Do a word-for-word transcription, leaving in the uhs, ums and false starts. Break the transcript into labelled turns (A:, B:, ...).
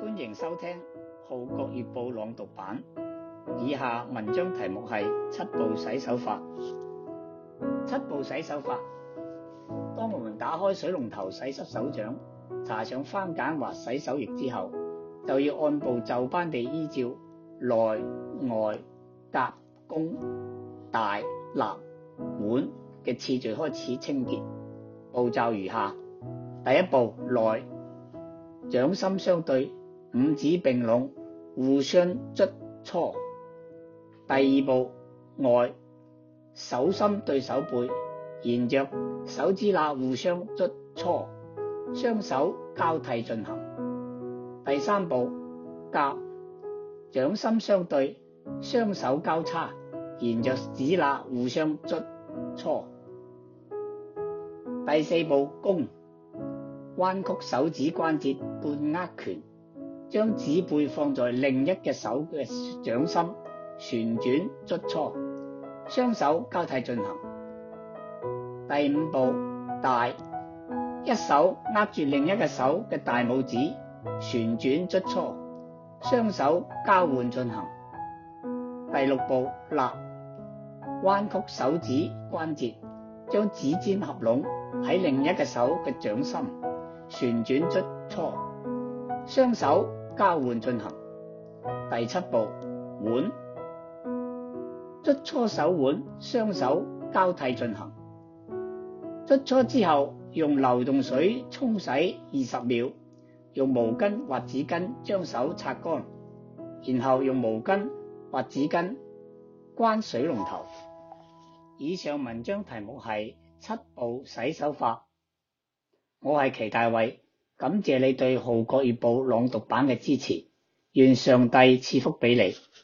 A: 歡迎收聽《號角月報》朗讀版。以下文章題目係七步洗手法。七步洗手法，當我們打開水龍頭洗濕手掌，搽上番梘或洗手液之後，就要按部就班地依照內、外、夾、弓、大、立、腕嘅次序開始清潔。步驟如下：第一步，內，掌心相對，五指並攏，互相捽搓。第二步，外，手心對手背，沿着手指罅互相捽搓，雙手交替進行。第三步，夾，掌心相對，雙手交叉，沿着指罅互相捽搓。第四步，弓，彎曲手指關節半握拳，將指背放在另一隻手嘅掌心，旋轉捽搓，雙手交替進行。第五步，大，一手握住另一隻手嘅大拇指，旋轉捽搓，雙手交換進行。第六步，立，彎曲手指關節，將指尖合攏喺另一隻手嘅掌心，旋轉捽搓，雙手交換進行。第七步，腕，捽搓手腕，雙手交替進行。捽搓之後，用流動水沖洗二十秒，用毛巾或紙巾將手擦乾，然後用毛巾或紙巾關水龍頭。以上文章題目係七步洗手法。我係祁大衛，感謝你對《號角月報》朗讀版嘅支持，願上帝賜福俾你。